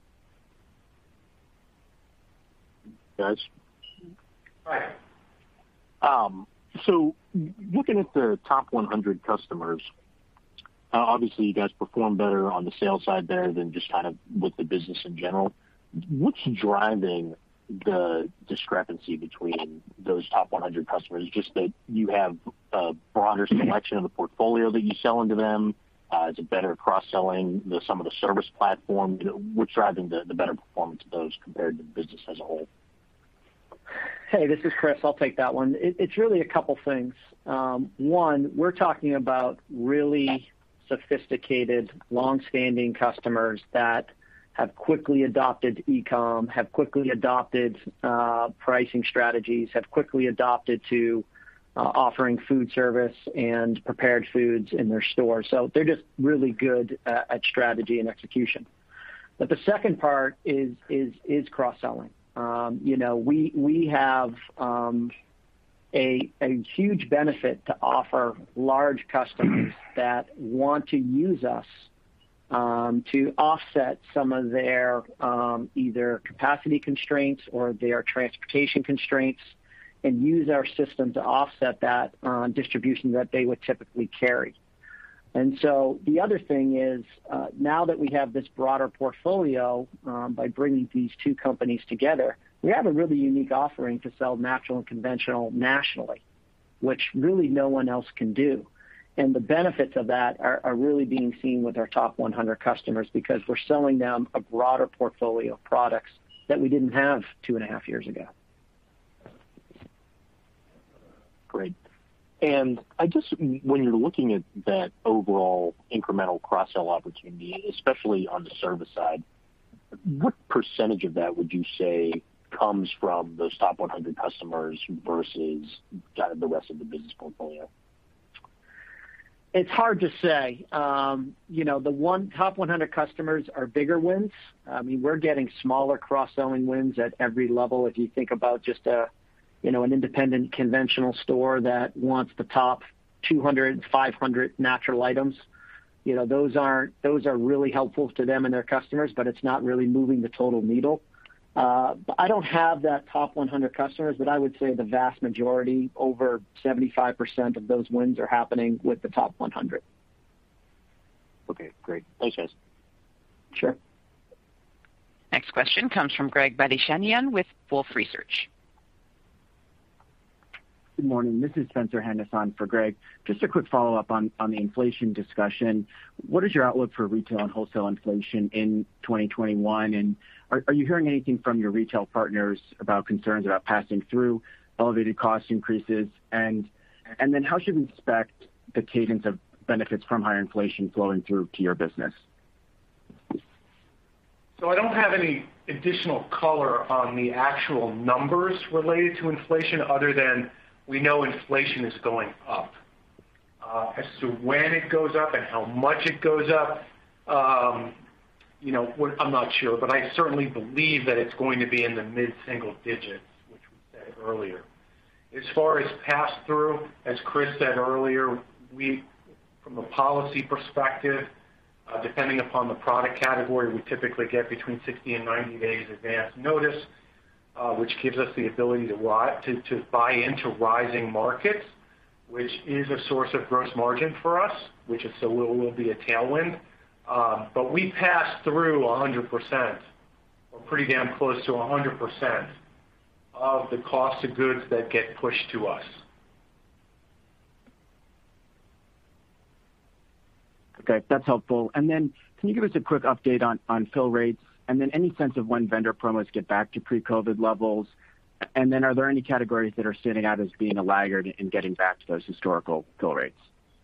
Speaker 10: Guys.
Speaker 3: Hi.
Speaker 10: Um, so looking at the top one hundred customers, uh, obviously you guys perform better on the sales side there than just kind of with the business in general. What's driving the discrepancy between those top one hundred customers? Just that you have a broader selection of the portfolio that you sell into them? Uh, is it better cross-selling the, some of the service platform? You know, what's driving the, the better performance of those compared to the business as a whole?
Speaker 4: Hey, this is Chris. I'll take that one. It, it's really a couple things. Um, one, we're talking about really sophisticated, long-standing customers that have quickly adopted e-com, have quickly adopted uh, pricing strategies, have quickly adopted to uh, offering food service and prepared foods in their stores. So they're just really good uh, at strategy and execution. But the second part is is is cross-selling. Um, you know, we we have um, a a huge benefit to offer large customers that want to use us Um, to offset some of their um, either capacity constraints or their transportation constraints, and use our system to offset that uh, distribution that they would typically carry. And so the other thing is, uh, now that we have this broader portfolio, um, by bringing these two companies together, we have a really unique offering to sell natural and conventional nationally, which really no one else can do. And the benefits of that are, are really being seen with our top one hundred customers, because we're selling them a broader portfolio of products that we didn't have two and a half years ago.
Speaker 10: Great. And I guess when you're looking at that overall incremental cross-sell opportunity, especially on the service side, what percentage of that would you say comes from those top one hundred customers versus kind of the rest of the business portfolio?
Speaker 4: It's hard to say. Um, you know, the one top one hundred customers are bigger wins. I mean, we're getting smaller cross-selling wins at every level. If you think about just a, you know, an independent conventional store that wants the top two hundred, five hundred natural items, you know, those aren't, those are really helpful to them and their customers, but it's not really moving the total needle. Uh, I don't have that top one hundred customers, but I would say the vast majority, over seventy-five percent of those wins are happening with the top one hundred.
Speaker 10: Okay, great. Thanks, guys.
Speaker 4: Sure.
Speaker 1: Next question comes from Greg Badishanian with Wolfe Research.
Speaker 11: Good morning. This is Spencer Henderson for Greg. Just a quick follow-up on, on the inflation discussion. What is your outlook for retail and wholesale inflation in twenty twenty-one? And are, are you hearing anything from your retail partners about concerns about passing through elevated cost increases? And, and then how should we expect the cadence of benefits from higher inflation flowing through to your business?
Speaker 3: So I don't have any additional color on the actual numbers related to inflation, other than we know inflation is going up. Uh, as to when it goes up and how much it goes up, um, you know, I'm not sure, but I certainly believe that it's going to be in the mid-single digits, which we said earlier. As far as pass-through, as Chris said earlier, we, from a policy perspective, uh, depending upon the product category, we typically get between sixty and ninety days advance notice, Uh, which gives us the ability to, to, to buy into rising markets which is a source of gross margin for us, which is so will, will be a tailwind. Um, but we pass through one hundred percent, or pretty damn close to one hundred percent of the cost of goods that get pushed to us.
Speaker 11: Okay, that's helpful. And then can you give us a quick update on, on fill rates, and then any sense of when vendor promos get back to pre-COVID levels? And then are there any categories that are standing out as being a laggard in getting back to those historical fill rates?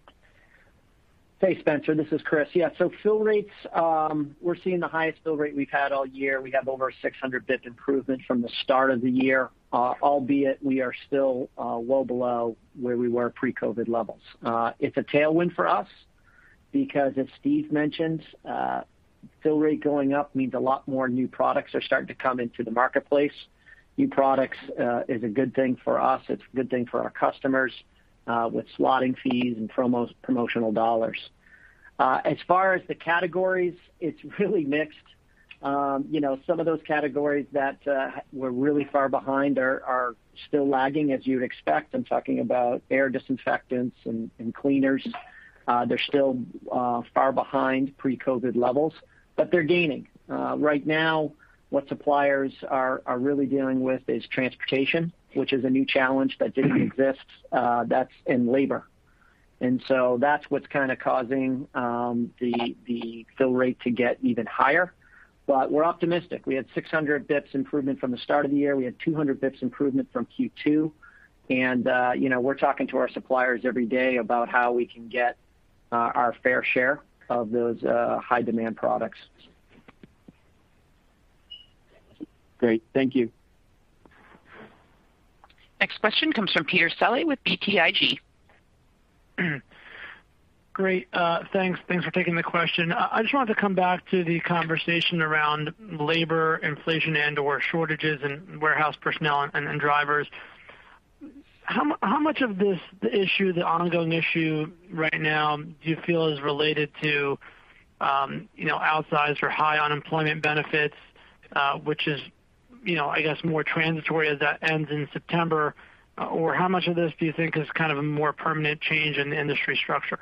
Speaker 4: Hey, Spencer, this is Chris. Yeah, so fill rates, um, we're seeing the highest fill rate we've had all year. We have over a six hundred basis point improvement from the start of the year, uh, albeit we are still uh, well below where we were pre-COVID levels. Uh, it's a tailwind for us because, as Steve mentioned, uh, fill rate going up means a lot more new products are starting to come into the marketplace. New products uh, is a good thing for us. It's a good thing for our customers uh, with slotting fees and promos, promotional dollars. Uh, as far as the categories, it's really mixed. Um, you know, some of those categories that uh, were really far behind are, are still lagging, as you'd expect. I'm talking about air disinfectants and, and cleaners. Uh, they're still uh, far behind pre-COVID levels, but they're gaining. Uh, right now, what suppliers are, are really dealing with is transportation, which is a new challenge that didn't exist. Uh, that's in labor. And so that's what's kind of causing um, the, the fill rate to get even higher. But we're optimistic. We had six hundred basis points improvement from the start of the year. We had two hundred basis points improvement from Q two. And, uh, you know, we're talking to our suppliers every day about how we can get uh, our fair share of those uh, high demand products.
Speaker 11: Great. Thank you.
Speaker 1: Next question comes from Peter Saleh with B T I G.
Speaker 12: Great. Uh, thanks. Thanks for taking the question. I just wanted to come back to the conversation around labor, inflation, and/or shortages in warehouse personnel and, and drivers. How, how much of this the issue, the ongoing issue right now, do you feel is related to, um, you know, outsized or high unemployment benefits, uh, which is, you know, I guess more transitory as that ends in September, uh, or how much of this do you think is kind of a more permanent change in the industry structure?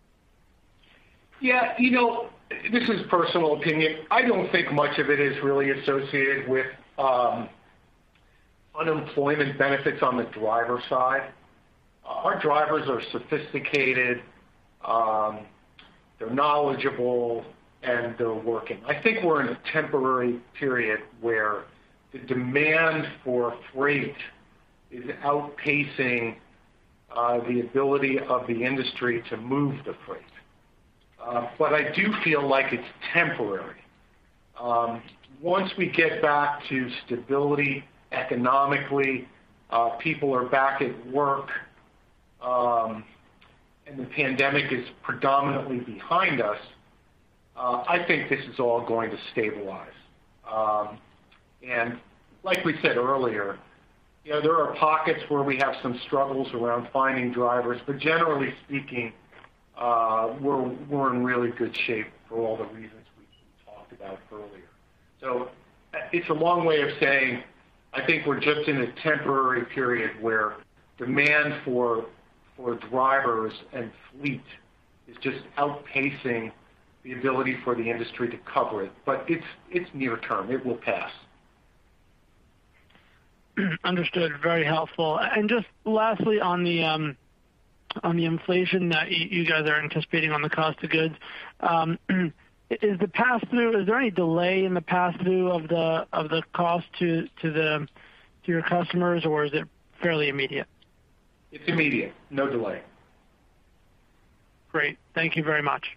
Speaker 3: Yeah, you know, this is personal opinion. I don't think much of it is really associated with um, unemployment benefits on the driver side. Uh, our drivers are sophisticated, um, they're knowledgeable, and they're working. I think we're in a temporary period where the demand for freight is outpacing uh, the ability of the industry to move the freight. Uh, but I do feel like it's temporary. Um, once we get back to stability economically, uh, people are back at work, um, and the pandemic is predominantly behind us, uh, I think this is all going to stabilize. Um, and like we said earlier, you know, there are pockets where we have some struggles around finding drivers, but generally speaking, uh, we're, we're in really good shape for all the reasons we talked about earlier. So it's a long way of saying I think we're just in a temporary period where demand for for drivers and fleet is just outpacing the ability for the industry to cover it. But it's it's near term. It will pass.
Speaker 12: Understood. Very helpful. And just lastly, on the um, on the inflation that you guys are anticipating on the cost of goods, um, is the pass through? Is there any delay in the pass through of the of the cost to to the to your customers, or is it fairly immediate?
Speaker 3: It's immediate. No delay.
Speaker 12: Great. Thank you very much.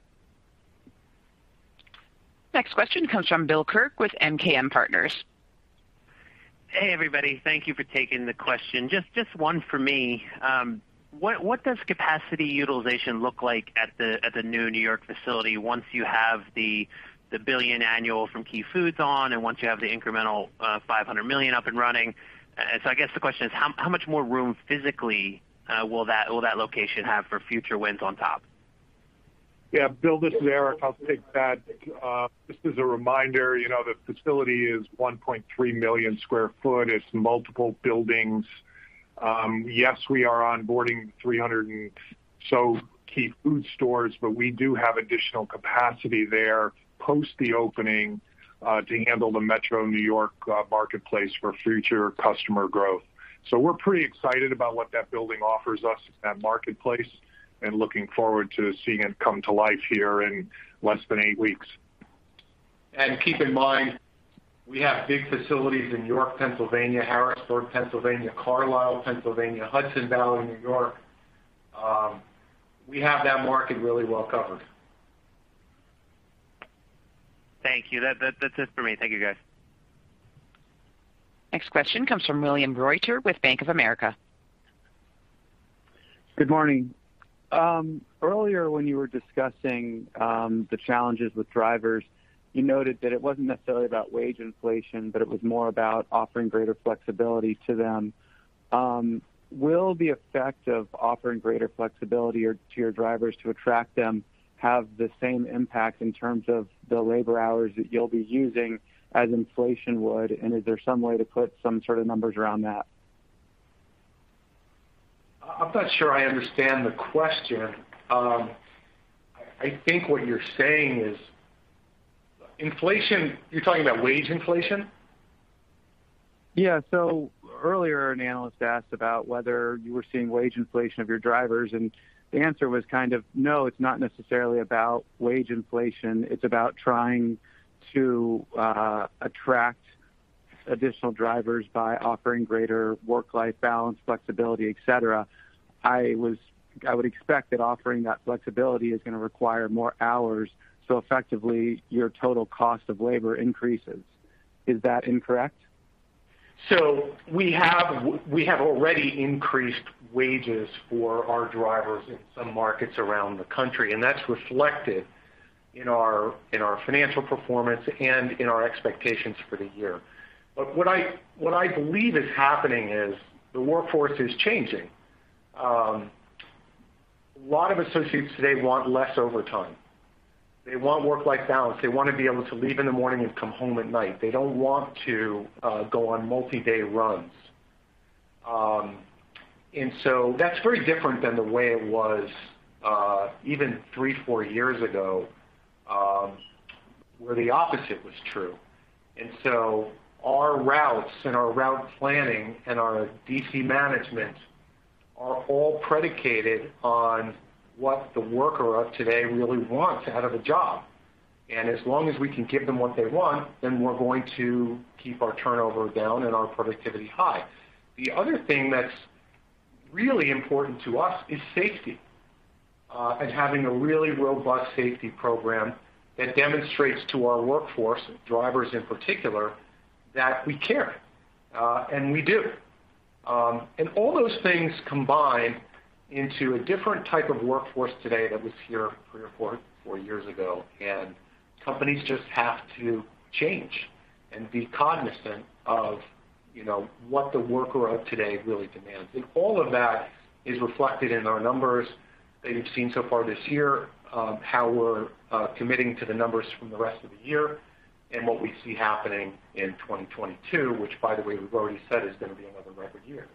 Speaker 1: Next question comes from Bill Kirk with M K M Partners.
Speaker 13: Hey, everybody. Thank you for taking the question. Just just one for me. Um, what what does capacity utilization look like at the at the new New York facility once you have the the billion annual from Key Foods on, and once you have the incremental uh, five hundred million up and running? Uh, so I guess the question is, how how much more room physically uh, will that will that location have for future wins on top?
Speaker 7: Yeah, Bill, this is Eric. I'll take that. Uh, just as a reminder, you know, the facility is one point three million square foot. It's multiple buildings. Um, yes, we are onboarding three hundred and so key food stores, but we do have additional capacity there post the opening uh, to handle the Metro New York uh, marketplace for future customer growth. So we're pretty excited about what that building offers us in that marketplace and looking forward to seeing it come to life here in less than eight weeks.
Speaker 3: And keep in mind, we have big facilities in York, Pennsylvania, Harrisburg, Pennsylvania, Carlisle, Pennsylvania, Hudson Valley, New York. Um, we have that market really well covered.
Speaker 13: Thank you. That, that, that's it for me. Thank you, guys.
Speaker 1: Next question comes from William Reuter with Bank of America.
Speaker 14: Good morning. Um, earlier when you were discussing um, the challenges with drivers, you noted that it wasn't necessarily about wage inflation, but it was more about offering greater flexibility to them. Um, will the effect of offering greater flexibility or, to your drivers to attract them have the same impact in terms of the labor hours that you'll be using as inflation would? And is there some way to put some sort of numbers around that?
Speaker 3: I'm not sure I understand the question. Um, I think what you're saying is inflation, you're talking about wage inflation?
Speaker 14: Yeah, so earlier an analyst asked about whether you were seeing wage inflation of your drivers, and the answer was kind of, no, it's not necessarily about wage inflation. It's about trying to uh, attract additional drivers by offering greater work-life balance, flexibility, et cetera. I was, I would expect that offering that flexibility is going to require more hours, so effectively your total cost of labor increases. Is that incorrect?
Speaker 3: So we have we have already increased wages for our drivers in some markets around the country, and that's reflected in our in our financial performance and in our expectations for the year. But what I what I believe is happening is the workforce is changing. Um, a lot of associates today want less overtime. They want work-life balance. They want to be able to leave in the morning and come home at night. They don't want to uh, go on multi-day runs. Um, and so that's very different than the way it was uh, even three, four years ago, um, where the opposite was true. And so our routes and our route planning and our D C management are all predicated on what the worker of today really wants out of a job. And as long as we can give them what they want, then we're going to keep our turnover down and our productivity high. The other thing that's really important to us is safety, uh, and having a really robust safety program that demonstrates to our workforce, drivers in particular, that we care, uh, and we do. Um, and all those things combine into a different type of workforce today that was here three or four, four years ago. And companies just have to change and be cognizant of, you know, what the worker of today really demands. And all of that is reflected in our numbers that you've seen so far this year, um, how we're uh, committing to the numbers from the rest of the year, and what we see happening in twenty twenty-two, which, by the way, we've already said is going to be another record year.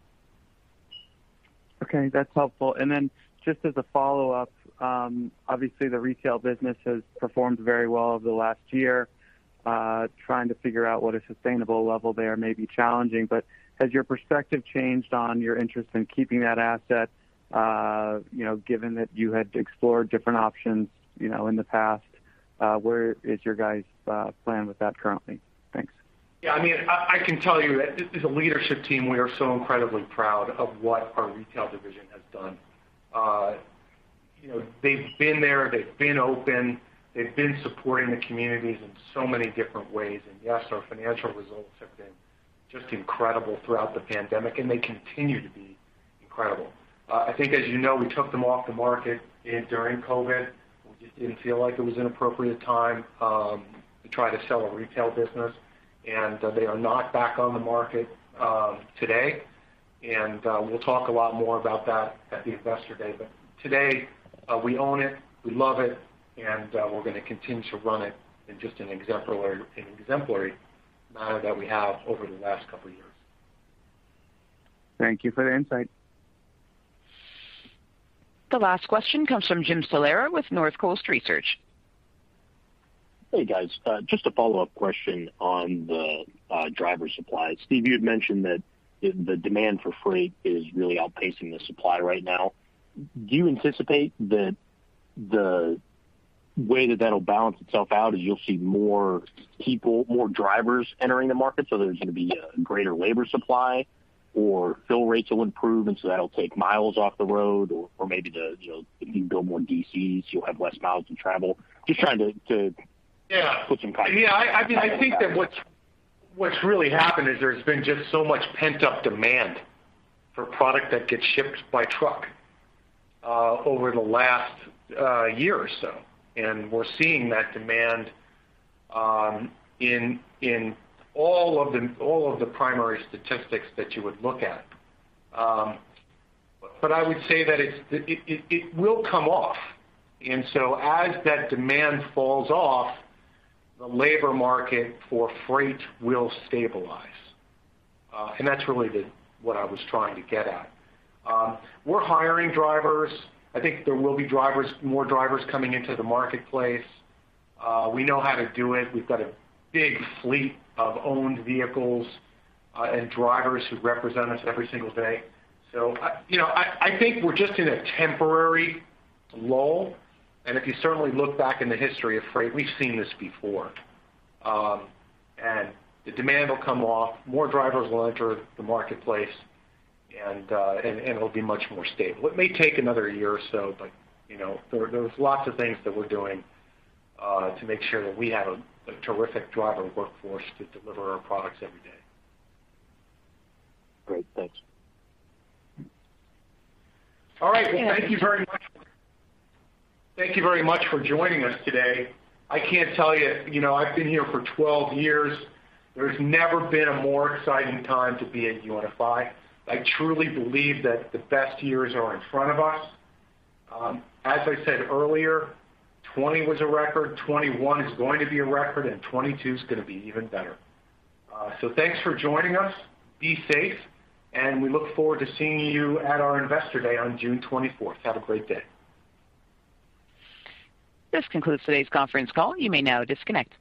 Speaker 14: Okay, that's helpful. And then just as a follow-up, um, obviously the retail business has performed very well over the last year. Uh, trying to figure out what a sustainable level there may be challenging, but has your perspective changed on your interest in keeping that asset, uh, you know, given that you had explored different options, you know, in the past? Uh, where is your guys' uh, plan with that currently? Thanks.
Speaker 3: Yeah, I mean, I, I can tell you that as a leadership team, we are so incredibly proud of what our retail division has done. Uh, you know, they've been there, they've been open, they've been supporting the communities in so many different ways. And yes, our financial results have been just incredible throughout the pandemic, and they continue to be incredible. Uh, I think, as you know, we took them off the market in, during COVID. We just didn't feel like it was an appropriate time um, to try to sell a retail business. And uh, they are not back on the market um, today. And uh, we'll talk a lot more about that at the Investor Day. But today, uh, we own it, we love it, and uh, we're going to continue to run it in just an exemplary, an exemplary manner that we have over the last couple of years.
Speaker 14: Thank you for the insight.
Speaker 1: The last question comes from Jim Salera with Northcoast Research.
Speaker 10: Hey, guys. Uh, just a follow-up question on the uh, driver supply. Steve, you had mentioned that it, the demand for freight is really outpacing the supply right now. Do you anticipate that the way that that'll balance itself out is you'll see more people, more drivers entering the market, so there's going to be a greater labor supply, or fill rates will improve, and so that'll take miles off the road, or, or maybe the you know if you build more D Cs, you'll have less miles to travel. Just trying to, to
Speaker 3: yeah
Speaker 10: put some context.
Speaker 3: Yeah, I, I mean, I think that what's what's really happened is there's been just so much pent up demand for product that gets shipped by truck uh, over the last uh, year or so, and we're seeing that demand um, in in. all of the all of the primary statistics that you would look at, um, but I would say that it's it, it, it will come off, and so as that demand falls off, the labor market for freight will stabilize, uh, and that's really the, what I was trying to get at. Um, we're hiring drivers. I think there will be drivers, more drivers coming into the marketplace. Uh, we know how to do it. We've got a big fleet of owned vehicles uh, and drivers who represent us every single day. So, uh, you know, I, I think we're just in a temporary lull. And if you certainly look back in the history of freight, we've seen this before. Um, and the demand will come off, more drivers will enter the marketplace, and, uh, and, and it'll be much more stable. It may take another year or so, but, you know, there, there's lots of things that we're doing uh, to make sure that we have a a terrific driver workforce to deliver our products every day.
Speaker 10: Great, thanks.
Speaker 3: All right, well, thank you very much. Thank you very much for joining us today. I can't tell you, you know, I've been here for twelve years. There's never been a more exciting time to be at U N F I. I truly believe that the best years are in front of us. Um, as I said earlier, twenty was a record, twenty-one is going to be a record, and twenty-two is going to be even better. Uh, so thanks for joining us. Be safe, and we look forward to seeing you at our Investor Day on June twenty-fourth. Have a great day.
Speaker 1: This concludes today's conference call. You may now disconnect.